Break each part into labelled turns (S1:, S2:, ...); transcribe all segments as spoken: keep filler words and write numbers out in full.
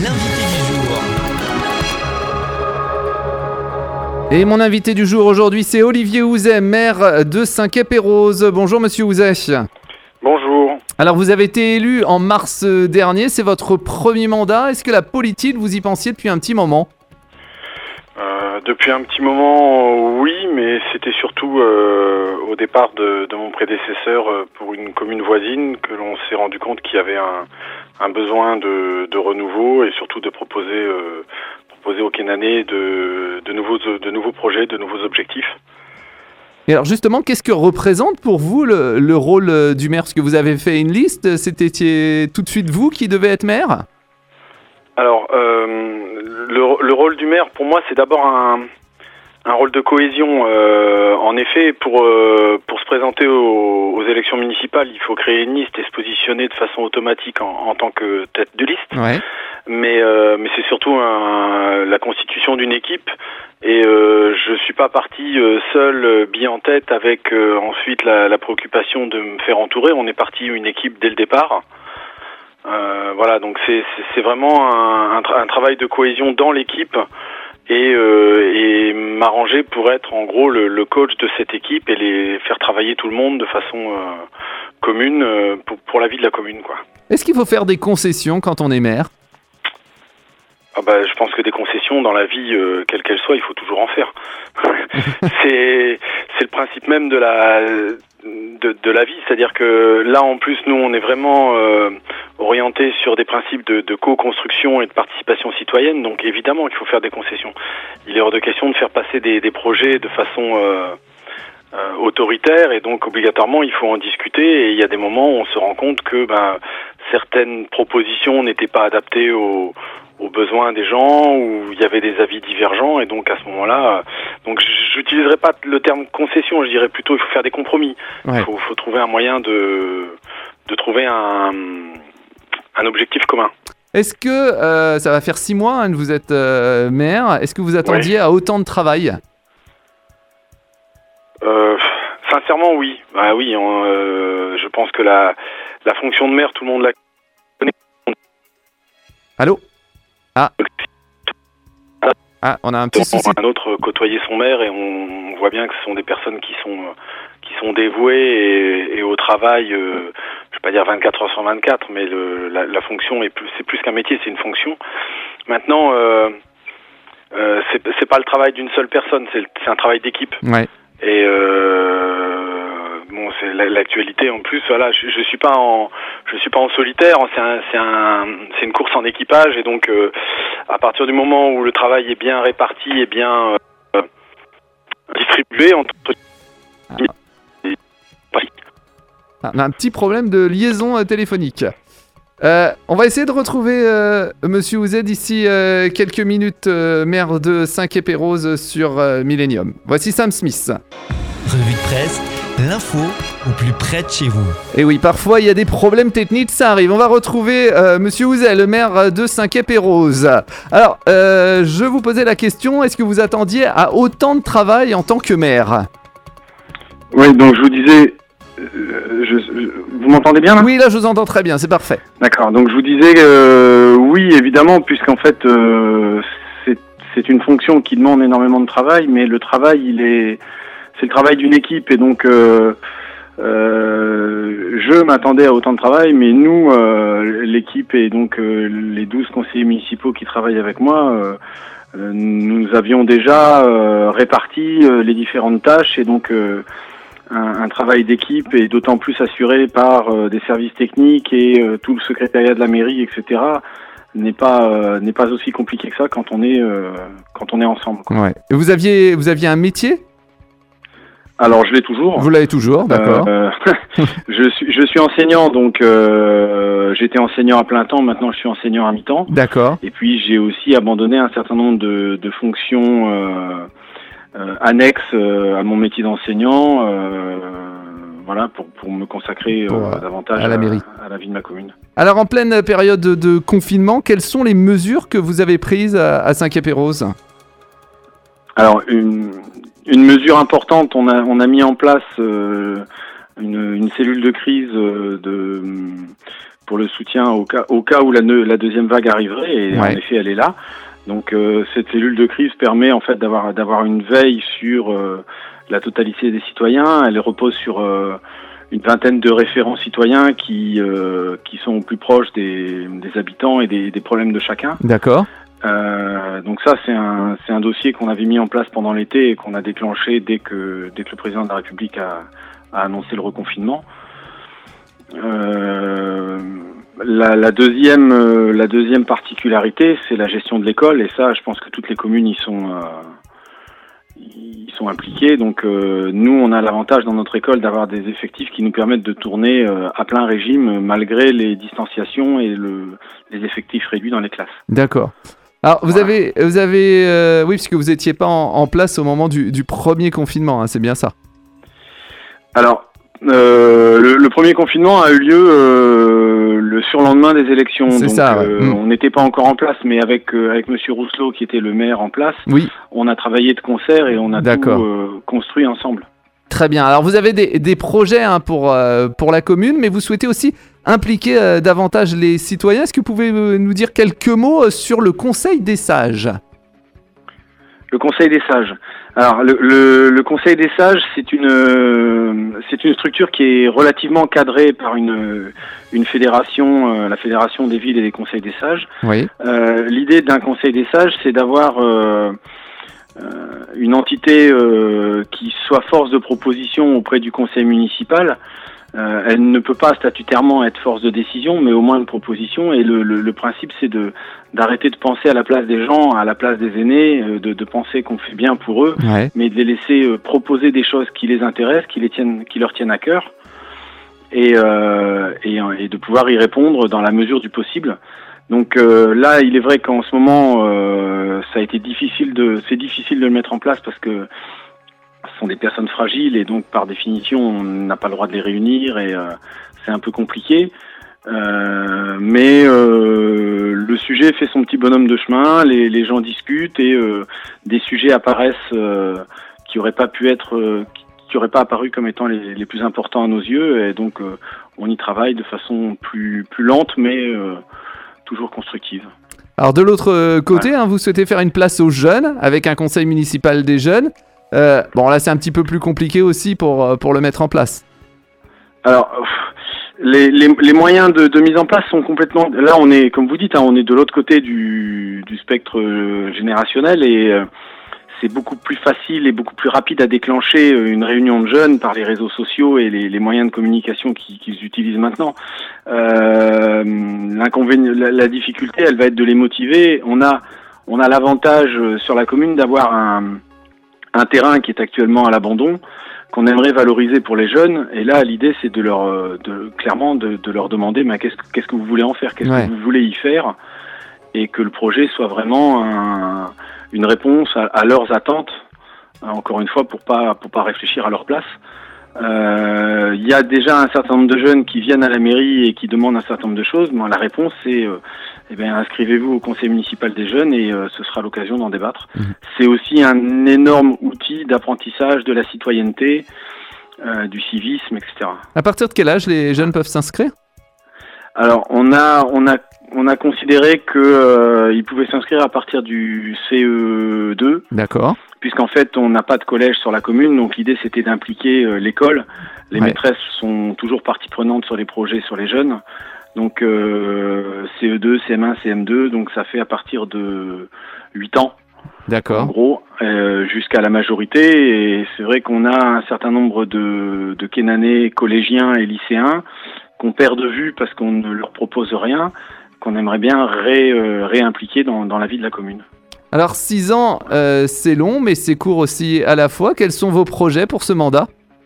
S1: l'invité du jour.
S2: Et mon invité du jour aujourd'hui, c'est Olivier Houzet, maire de Saint-Quay-Pérouse. Bonjour Monsieur Houzet.
S3: Bonjour.
S2: Alors vous avez été élu en mars dernier, c'est votre premier mandat. Est-ce que la politique, vous y pensiez depuis un petit moment ?
S3: Euh, depuis un petit moment, oui, mais c'était surtout euh, au départ de, de mon prédécesseur euh, pour une commune voisine que l'on s'est rendu compte qu'il y avait un, un besoin de, de renouveau et surtout de proposer, euh, proposer aux Kénanais de, de, nouveaux, de nouveaux projets, de nouveaux objectifs.
S2: Et alors justement, qu'est-ce que représente pour vous le, le rôle du maire ? Parce que vous avez fait une liste, c'était tout de suite vous qui devez être maire ?
S3: Alors, euh, le, le rôle du maire, pour moi, c'est d'abord un, un rôle de cohésion. Euh, en effet, pour, euh, pour se présenter aux, aux élections municipales, il faut créer une liste et se positionner de façon automatique en, en tant que tête de liste.
S2: Ouais.
S3: Mais, euh, mais c'est surtout un, la constitution d'une équipe. Et euh, je suis pas parti euh, seul, euh, bien en tête, avec euh, ensuite la, la préoccupation de me faire entourer. On est parti une équipe dès le départ. Euh, voilà, donc c'est, c'est, c'est vraiment un, un, tra- un travail de cohésion dans l'équipe et, euh, et m'arranger pour être en gros le, le coach de cette équipe et les faire travailler tout le monde de façon euh, commune euh, pour, pour la vie de la commune, quoi.
S2: Est-ce qu'il faut faire des concessions quand on est maire ?
S3: Ah bah, je pense que des concessions dans la vie, euh, quelle qu'elle soit, il faut toujours en faire. c'est, c'est le principe même de la, de, de la vie, c'est-à-dire que là, en plus, nous, on est vraiment euh, orienté sur des principes de, de co-construction et de participation citoyenne, donc évidemment qu'il faut faire des concessions. Il est hors de question de faire passer des, des projets de façon euh, euh, autoritaire, et donc obligatoirement, il faut en discuter, et il y a des moments où on se rend compte que ben, certaines propositions n'étaient pas adaptées aux aux besoins des gens, où il y avait des avis divergents, et donc à ce moment-là, donc j'utiliserai pas le terme concession, je dirais plutôt il faut faire des compromis.
S2: Ouais.
S3: Il faut, faut trouver un moyen de de trouver un un objectif commun.
S2: Est-ce que, euh, ça va faire six mois hein, que vous êtes euh, maire, est-ce que vous attendiez ouais. à autant de travail ?
S3: euh, Sincèrement, oui. Bah, oui, on, euh, je pense que la, la fonction de maire, tout le monde la connaît.
S2: Allô ? Ah. ah, on a un petit souci.
S3: Un autre côtoyer son maire et on voit bien que ce sont des personnes qui sont qui sont dévouées et, et au travail. Euh, je vais pas dire vingt-quatre heures sur vingt-quatre, mais le, la, la fonction est plus, c'est plus qu'un métier, c'est une fonction. Maintenant, euh, euh, c'est, c'est pas le travail d'une seule personne, c'est, c'est un travail d'équipe.
S2: Ouais.
S3: Et euh, bon, c'est l'actualité en plus. Voilà, je, je suis pas en, je suis pas en solitaire. C'est un, c'est un, c'est une course en équipage. Et donc, euh, à partir du moment où le travail est bien réparti et bien euh, distribué entre,
S2: ah. on a un petit problème de liaison euh, téléphonique. Euh, on va essayer de retrouver euh, Monsieur Houzet d'ici euh, quelques minutes, euh, maire de Saint-Quay-Pérouse sur euh, Millennium. Voici Sam Smith.
S1: Revue de presse, l'info au plus près de chez vous.
S2: Et oui, parfois il y a des problèmes techniques, ça arrive. On va retrouver euh, Monsieur Houzet, le maire de Saint-Quay-Pérouse. Alors, euh, je vous posais la question, est-ce que vous attendiez à autant de travail en tant que maire ?
S4: Oui, donc je vous disais... Euh, je, je, vous m'entendez bien là ?
S2: Oui, là je vous entends très bien, c'est parfait.
S4: D'accord, donc je vous disais euh, oui évidemment, puisqu'en fait euh, c'est, c'est une fonction qui demande énormément de travail, mais le travail il est c'est le travail d'une équipe et donc euh, euh, je m'attendais à autant de travail, mais nous euh, l'équipe et donc euh, les douze conseillers municipaux qui travaillent avec moi euh, euh, nous avions déjà euh, réparti euh, les différentes tâches et donc euh, Un, un travail d'équipe et d'autant plus assuré par euh, des services techniques et euh, tout le secrétariat de la mairie, et cetera n'est pas euh, n'est pas aussi compliqué que ça quand on est euh, quand on est ensemble, quoi.
S2: Ouais. Et vous aviez vous aviez un métier ?
S4: Alors je l'ai toujours.
S2: Vous l'avez toujours, d'accord.
S4: Euh, je suis je suis enseignant, donc euh, j'étais enseignant à plein temps. Maintenant je suis enseignant à mi-temps.
S2: D'accord.
S4: Et puis j'ai aussi abandonné un certain nombre de, de fonctions. Euh, Euh, annexe euh, à mon métier d'enseignant, euh, voilà, pour, pour me consacrer
S2: pour,
S4: euh, davantage
S2: à la mairie,
S4: à, à la vie de ma commune.
S2: Alors, en pleine période de, de confinement, quelles sont les mesures que vous avez prises à, à Saint-Quay-Pérouse ?
S4: Alors, une, une mesure importante, on a, on a mis en place euh, une, une cellule de crise euh, de pour le soutien au cas, au cas où la, la deuxième vague arriverait, et ouais. en effet elle est là. Donc euh, cette cellule de crise permet en fait d'avoir d'avoir une veille sur euh, la totalité des citoyens. Elle repose sur euh, une vingtaine de référents citoyens qui euh, qui sont au plus proches des, des habitants et des, des problèmes de chacun.
S2: D'accord.
S4: Euh, donc ça c'est un c'est un dossier qu'on avait mis en place pendant l'été et qu'on a déclenché dès que dès que le président de la République a, a annoncé le reconfinement. Euh, la, la deuxième euh, la deuxième particularité c'est la gestion de l'école, et ça je pense que toutes les communes y sont euh, ils sont impliqués. Donc euh, nous on a l'avantage dans notre école d'avoir des effectifs qui nous permettent de tourner euh, à plein régime malgré les distanciations et le, les effectifs réduits dans les classes.
S2: D'accord. Alors vous voilà. avez vous avez euh, oui, puisque vous étiez pas en, en place au moment du, du premier confinement, hein, c'est bien ça.
S4: Alors euh, le, le premier confinement a eu lieu euh, le surlendemain des élections.
S2: C'est
S4: donc
S2: ça, ouais.
S4: euh, mmh. on n'était pas encore en place, mais avec euh, avec Monsieur Rousselot qui était le maire en place,
S2: oui.
S4: on a travaillé de concert et on a
S2: D'accord.
S4: tout euh, construit ensemble.
S2: Très bien. Alors vous avez des, des projets hein, pour, euh, pour la commune, mais vous souhaitez aussi impliquer euh, davantage les citoyens. Est-ce que vous pouvez euh, nous dire quelques mots euh, sur le Conseil des sages ?
S4: Le Conseil des sages. Alors le, le, le Conseil des sages, c'est une euh, c'est une structure qui est relativement cadrée par une une fédération, euh, la Fédération des villes et des conseils des sages.
S2: Oui.
S4: Euh, l'idée d'un Conseil des sages, c'est d'avoir euh, Euh, une entité euh, qui soit force de proposition auprès du conseil municipal. Euh, elle ne peut pas statutairement être force de décision, mais au moins de proposition. Et le, le, le principe, c'est de d'arrêter de penser à la place des gens, à la place des aînés, euh, de, de penser qu'on fait bien pour eux,
S2: ouais.
S4: mais de les laisser euh, proposer des choses qui les intéressent, qui les tiennent, qui leur tiennent à cœur, et, euh, et, et de pouvoir y répondre dans la mesure du possible. Donc euh, là, il est vrai qu'en ce moment, euh, ça a été difficile de, c'est difficile de le mettre en place parce que ce sont des personnes fragiles et donc par définition, on n'a pas le droit de les réunir et euh, c'est un peu compliqué. Euh, mais euh, le sujet fait son petit bonhomme de chemin, les, les gens discutent et euh, des sujets apparaissent euh, qui n'auraient pas pu être, euh, qui n'auraient pas apparu comme étant les, les plus importants à nos yeux, et donc euh, on y travaille de façon plus plus lente, mais euh, toujours constructive.
S2: Alors de l'autre côté, ouais. hein, vous souhaitez faire une place aux jeunes avec un conseil municipal des jeunes. Euh, bon là c'est un petit peu plus compliqué aussi pour, pour le mettre en place.
S4: Alors les, les, les moyens de, de mise en place sont complètement... Là on est, comme vous dites, hein, on est de l'autre côté du, du spectre générationnel et euh, c'est beaucoup plus facile et beaucoup plus rapide à déclencher une réunion de jeunes par les réseaux sociaux et les, les moyens de communication qu'ils, qu'ils utilisent maintenant. Euh, l'inconvénient, la, la difficulté, elle va être de les motiver. On a, on a l'avantage sur la commune d'avoir un, un terrain qui est actuellement à l'abandon, qu'on aimerait valoriser pour les jeunes. Et là, l'idée, c'est de leur, de, clairement, de, de leur demander, mais qu'est-ce, qu'est-ce que vous voulez en faire, qu'est-ce ouais. que vous voulez y faire, et que le projet soit vraiment un, une réponse à, à leurs attentes, encore une fois, pour pas pour pas réfléchir à leur place. Il euh, y a déjà un certain nombre de jeunes qui viennent à la mairie et qui demandent un certain nombre de choses. Bon, la réponse c'est euh, eh bien, inscrivez-vous au conseil municipal des jeunes et euh, ce sera l'occasion d'en débattre. Mmh. C'est aussi un énorme outil d'apprentissage de la citoyenneté, euh, du civisme, et cetera.
S2: À partir de quel âge les jeunes peuvent s'inscrire ?
S4: Alors, on a on a on a considéré que euh, ils pouvaient s'inscrire à partir du C E deux.
S2: D'accord.
S4: Puisqu'en fait, on n'a pas de collège sur la commune, donc l'idée c'était d'impliquer euh, l'école. Les ouais. maîtresses sont toujours partie prenante sur les projets sur les jeunes. Donc euh, C E deux, C M un, C M deux, donc ça fait à partir de huit ans.
S2: D'accord.
S4: En gros, euh, jusqu'à la majorité. Et c'est vrai qu'on a un certain nombre de, de Kénanais, collégiens et lycéens qu'on perd de vue parce qu'on ne leur propose rien, qu'on aimerait bien ré, euh, réimpliquer dans, dans la vie de la commune.
S2: Alors six ans, euh, c'est long, mais c'est court aussi à la fois. Quels sont vos projets pour ce mandat ?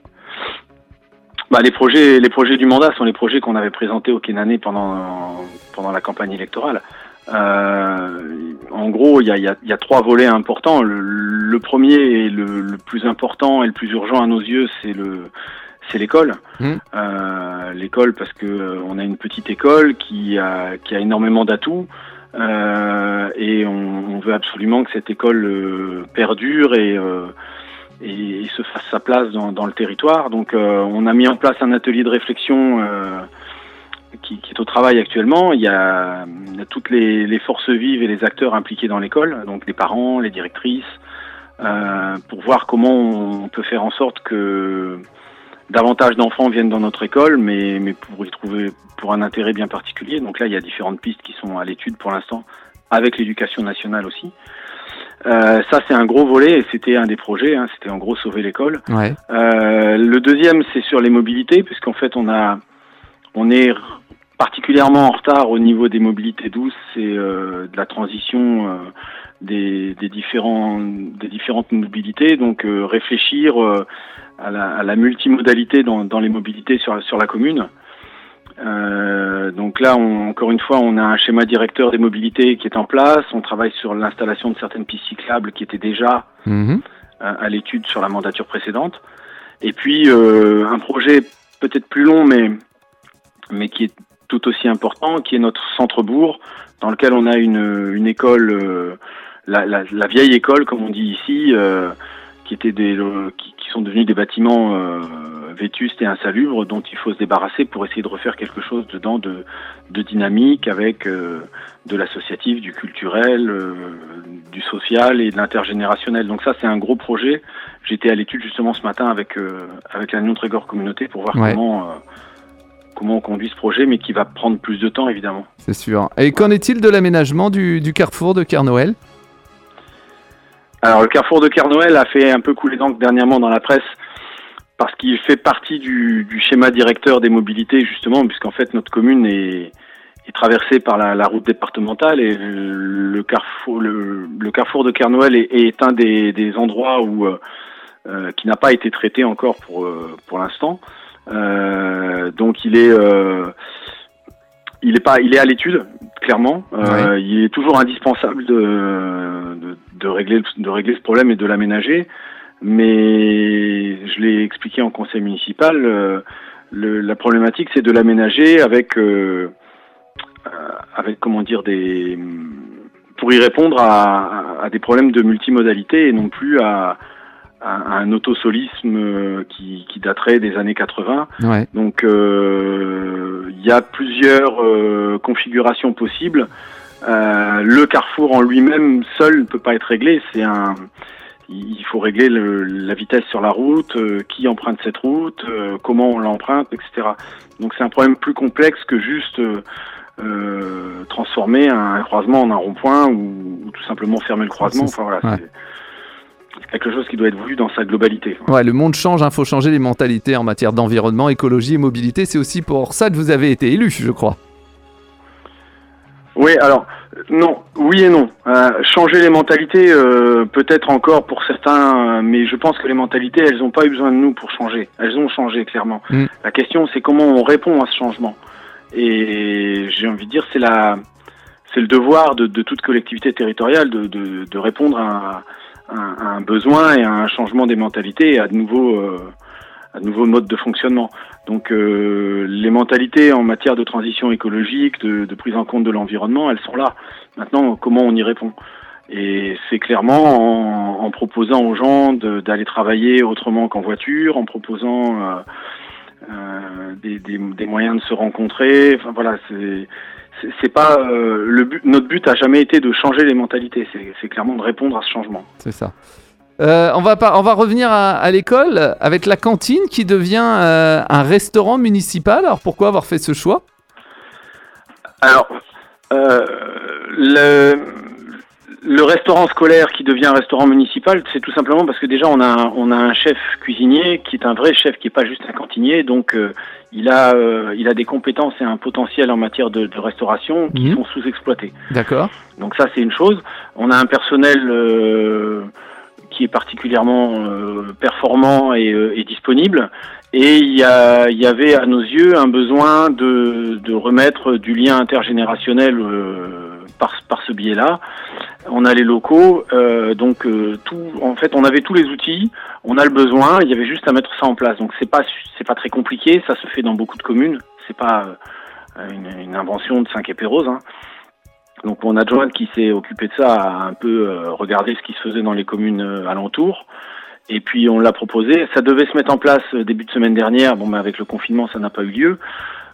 S4: Bah, les projets, les projets du mandat sont les projets qu'on avait présentés au Kénanais pendant, pendant la campagne électorale. Euh, en gros, il y a, y, a, y a trois volets importants. Le, le premier et le, le plus important et le plus urgent à nos yeux, c'est le c'est l'école. Mmh. Euh, l'école parce que euh, on a une petite école qui a qui a énormément d'atouts euh, et on, on veut absolument que cette école euh, perdure et, euh, et et se fasse sa place dans dans le territoire. Donc euh, on a mis en place un atelier de réflexion euh, qui, qui est au travail actuellement. Il y a, il y a toutes les, les forces vives et les acteurs impliqués dans l'école, donc les parents, les directrices, euh, pour voir comment on peut faire en sorte que davantage d'enfants viennent dans notre école, mais, mais pour y trouver pour un intérêt bien particulier. Donc là, il y a différentes pistes qui sont à l'étude pour l'instant, avec l'éducation nationale aussi. Euh, ça, c'est un gros volet, et c'était un des projets, hein, c'était en gros sauver l'école.
S2: Ouais.
S4: Euh, le deuxième, c'est sur les mobilités, puisqu'en fait, on a, on est particulièrement en retard au niveau des mobilités douces et euh, de la transition euh, des, des, différents, des différentes mobilités. Donc, euh, réfléchir euh, à, la, à la multimodalité dans, dans les mobilités sur, sur la commune. Euh, donc là, on, encore une fois, on a un schéma directeur des mobilités qui est en place. On travaille sur l'installation de certaines pistes cyclables qui étaient déjà
S2: Mmh.
S4: à, à l'étude sur la mandature précédente. Et puis euh, un projet peut-être plus long, mais mais qui est tout aussi important, qui est notre centre-bourg, dans lequel on a une une école, euh, la, la, la vieille école, comme on dit ici, euh, qui étaient des euh, qui, qui sont devenus des bâtiments euh, vétustes et insalubres dont il faut se débarrasser pour essayer de refaire quelque chose dedans de, de dynamique avec euh, de l'associatif, du culturel, euh, du social et de l'intergénérationnel. Donc ça, c'est un gros projet. J'étais à l'étude justement ce matin avec euh, avec la Nyon-Trégor communauté pour voir
S2: Ouais.
S4: comment euh, comment on conduit ce projet, mais qui va prendre plus de temps évidemment.
S2: C'est sûr. Et qu'en est-il de l'aménagement du, du carrefour de Kernoël ?
S4: Alors le carrefour de Kernoël a fait un peu couler d'encre dernièrement dans la presse parce qu'il fait partie du, du schéma directeur des mobilités justement, puisqu'en fait notre commune est, est traversée par la, la route départementale et le, le carrefour le, le carrefour de Kernoël est, est un des, des endroits où euh, euh, qui n'a pas été traité encore pour euh, pour l'instant. Euh, donc il est euh, il est pas il est à l'étude clairement. Euh,
S2: Ouais.
S4: Il est toujours indispensable de, de de régler de régler ce problème et de l'aménager. Mais je l'ai expliqué en conseil municipal, euh, le, la problématique c'est de l'aménager avec, euh, euh, avec comment dire des, pour y répondre à, à des problèmes de multimodalité et non plus à, à, à un autosolisme qui, qui daterait des années quatre-vingts.
S2: Ouais.
S4: Donc euh, il y a plusieurs euh, configurations possibles. Euh, le carrefour en lui-même seul ne peut pas être réglé. C'est un Il faut régler le, la vitesse sur la route, euh, qui emprunte cette route, euh, comment on l'emprunte, et cetera. Donc c'est un problème plus complexe que juste euh, euh, transformer un croisement en un rond-point ou, ou tout simplement fermer le croisement.
S2: C'est-
S4: Enfin voilà,
S2: ouais.
S4: c'est, c'est quelque chose qui doit être voulu dans sa globalité.
S2: Ouais, le monde change, il faut changer les mentalités en matière d'environnement, écologie et mobilité. C'est aussi pour ça que vous avez été élu, je crois.
S4: Oui, alors non, oui et non. Euh, changer les mentalités, euh, peut-être encore pour certains, euh, mais je pense que les mentalités, elles n'ont pas eu besoin de nous pour changer. Elles ont changé clairement.
S2: Mm.
S4: La question, c'est comment on répond à ce changement. Et j'ai envie de dire, c'est la, c'est le devoir de, de toute collectivité territoriale de, de, de répondre à un, à un besoin et à un changement des mentalités et à de nouveaux, euh, à de nouveaux modes de fonctionnement. Donc euh, les mentalités en matière de transition écologique, de, de prise en compte de l'environnement, elles sont là. Maintenant, comment on y répond ? Et c'est clairement en, en proposant aux gens de, d'aller travailler autrement qu'en voiture, en proposant euh, euh, des, des, des moyens de se rencontrer. Enfin voilà, c'est c'est, c'est pas euh, le but. Notre but a jamais été de changer les mentalités. C'est, c'est clairement de répondre à ce changement.
S2: C'est ça. Euh, on, va par- on va revenir à, à l'école avec la cantine qui devient euh, un restaurant municipal. Alors pourquoi avoir fait ce choix ?
S4: Alors, euh, le, le restaurant scolaire qui devient un restaurant municipal, c'est tout simplement parce que déjà on a un, on a un chef cuisinier qui est un vrai chef, qui est pas juste un cantinier, donc euh, il a euh, il a des compétences et un potentiel en matière de, de restauration qui
S2: Mhm.
S4: sont sous-exploités.
S2: D'accord.
S4: Donc ça c'est une chose. On a un personnel euh, qui est particulièrement euh, performant et, euh, et disponible. Et il y, a, il y avait à nos yeux un besoin de, de remettre du lien intergénérationnel euh, par, par ce biais-là. On a les locaux, euh, donc euh, tout. En fait, on avait tous les outils, on a le besoin, il y avait juste à mettre ça en place. Donc c'est pas c'est pas très compliqué, ça se fait dans beaucoup de communes. C'est pas euh, une, une invention de Saint-Quay-Pérouse, hein. Donc mon adjointe qui s'est occupée de ça a un peu euh, regardé ce qui se faisait dans les communes euh, alentours. Et puis on l'a proposé. Ça devait se mettre en place euh, début de semaine dernière. Bon, mais avec le confinement, ça n'a pas eu lieu.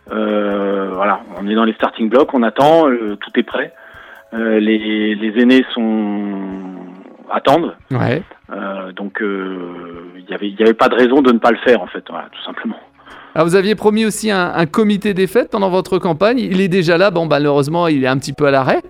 S4: Euh, voilà, on est dans les starting blocks, on attend, euh, tout est prêt. Euh, les, les aînés sont attendent.
S2: Ouais.
S4: Euh, donc il euh, y avait il y avait pas de raison de ne pas le faire en fait, voilà, tout simplement.
S2: Alors vous aviez promis aussi un, un comité des fêtes pendant votre campagne. Il est déjà là. Bon, malheureusement, il est un petit peu à l'arrêt.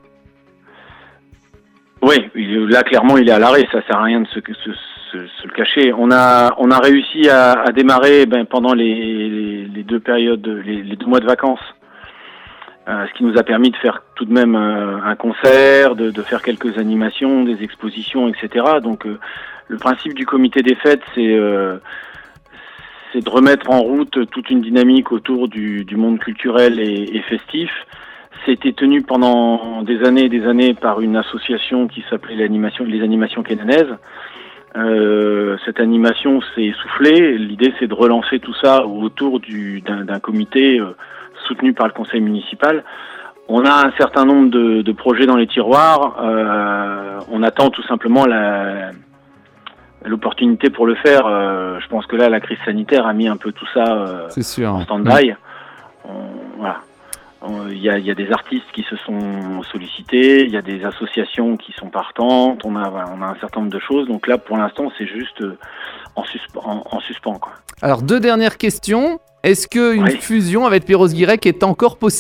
S4: Oui, il, là clairement il est à l'arrêt. Ça sert à rien de se, se, se, se le cacher. On a on a réussi à, à démarrer ben, pendant les, les, les deux périodes, les, les deux mois de vacances. Euh, ce qui nous a permis de faire tout de même euh, un concert, de, de faire quelques animations, des expositions, et cetera. Donc euh, le principe du comité des fêtes, c'est euh, c'est de remettre en route toute une dynamique autour du, du monde culturel et, et festif. C'était tenu pendant des années et des années par une association qui s'appelait l'animation, les animations kénanaises. Euh, cette animation s'est essoufflée. L'idée, c'est de relancer tout ça autour du, d'un, d'un comité euh, soutenu par le conseil municipal. On a un certain nombre de, de projets dans les tiroirs. Euh, on attend tout simplement la, l'opportunité pour le faire. Euh, je pense que là, la crise sanitaire a mis un peu tout ça euh,
S2: C'est sûr.
S4: en stand-by. On, voilà. Il y a, il y a des artistes qui se sont sollicités, il y a des associations qui sont partantes, on a, voilà, on a un certain nombre de choses. Donc là, pour l'instant, c'est juste en, susp- en, en suspens, quoi.
S2: Alors, deux dernières questions. Est-ce qu'une
S4: Oui.
S2: fusion avec Perros-Guirec est encore possible ?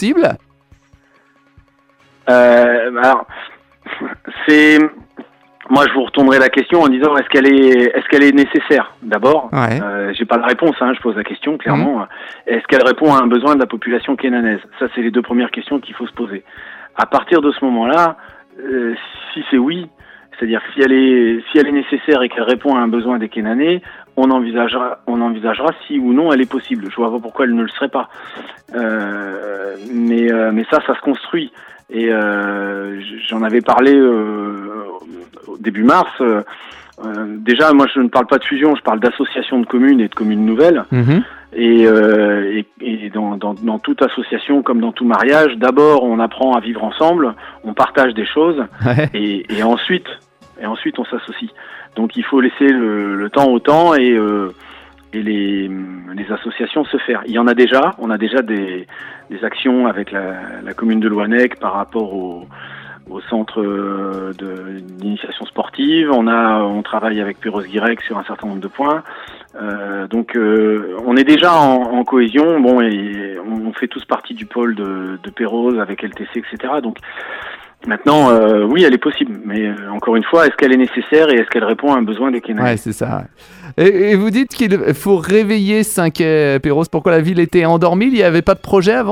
S4: Euh, alors, c'est... Moi, je vous retournerai la question en disant est-ce qu'elle est, est-ce qu'elle est nécessaire d'abord.
S2: Ouais.
S4: Euh, j'ai pas la réponse, hein, je pose la question clairement. Mmh. Est-ce qu'elle répond à un besoin de la population kénanaise ? Ça, c'est les deux premières questions qu'il faut se poser. À partir de ce moment-là, euh, si c'est oui, c'est-à-dire si elle est, si elle est nécessaire et qu'elle répond à un besoin des Kénanais, on envisagera, on envisagera si ou non elle est possible. Je vois pas pourquoi elle ne le serait pas. Euh, mais, euh, mais ça, ça se construit. Et euh, j'en avais parlé euh, au début mars. Euh, déjà, moi, je ne parle pas de fusion, je parle d'association de communes et de communes nouvelles.
S2: Mmh.
S4: Et, euh, et, et dans, dans, dans toute association, comme dans tout mariage, d'abord, on apprend à vivre ensemble, on partage des choses,
S2: Ouais.
S4: et, et ensuite, et ensuite, on s'associe. Donc, il faut laisser le, le temps au temps et, euh, et les, les associations se faire. Il y en a déjà, on a déjà des, des actions avec la, la commune de Loanec par rapport au, au centre de, d'initiation sportive. On a, on travaille avec Perros-Guirec sur un certain nombre de points. Euh, donc, euh, on est déjà en, en cohésion. Bon, et on fait tous partie du pôle de, de Perros avec L T C, et cetera. Donc, maintenant, euh, oui, elle est possible. Mais euh, encore une fois, est-ce qu'elle est nécessaire et est-ce qu'elle répond à un besoin des Kénanais ?
S2: Ouais, c'est ça. Et, et vous dites qu'il faut réveiller Saint-Quay-Perros. Pourquoi la ville était endormie ? Il n'y avait pas de projet avant ?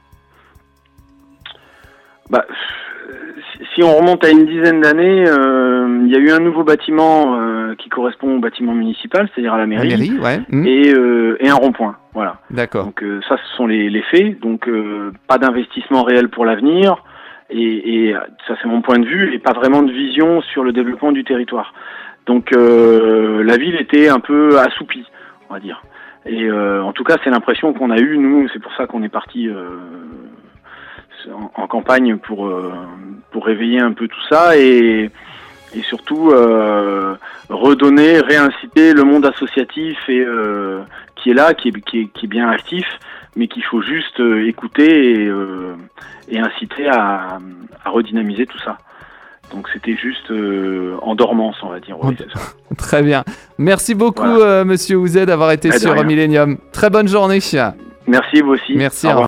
S4: Bah, si on remonte à une dizaine d'années, euh, il y a eu un nouveau bâtiment euh, qui correspond au bâtiment municipal, c'est-à-dire à la mairie,
S2: La mairie, ouais. Mmh.
S4: et, euh, et un rond-point. Voilà.
S2: D'accord.
S4: Donc euh, ça, ce sont les, les faits. Donc euh, pas d'investissement réel pour l'avenir, et, et ça c'est mon point de vue, et pas vraiment de vision sur le développement du territoire. Donc euh, la ville était un peu assoupie, on va dire. Et euh, en tout cas, c'est l'impression qu'on a eue, nous. C'est pour ça qu'on est parti euh, en, en campagne pour euh, pour réveiller un peu tout ça et et surtout euh, redonner, réinciter le monde associatif et euh, qui est là, qui est, qui est qui est bien actif, mais qu'il faut juste euh, écouter et, euh, et inciter à, à redynamiser tout ça. Donc c'était juste euh, en dormance, on va dire. Oui, c'est ça.
S2: Très bien. Merci beaucoup,
S4: Voilà.
S2: euh, Monsieur Ouzet, d'avoir été
S4: Eh, de
S2: sur
S4: rien.
S2: Millennium. Très bonne journée.
S4: Merci, vous aussi.
S2: Merci.
S4: Au revoir.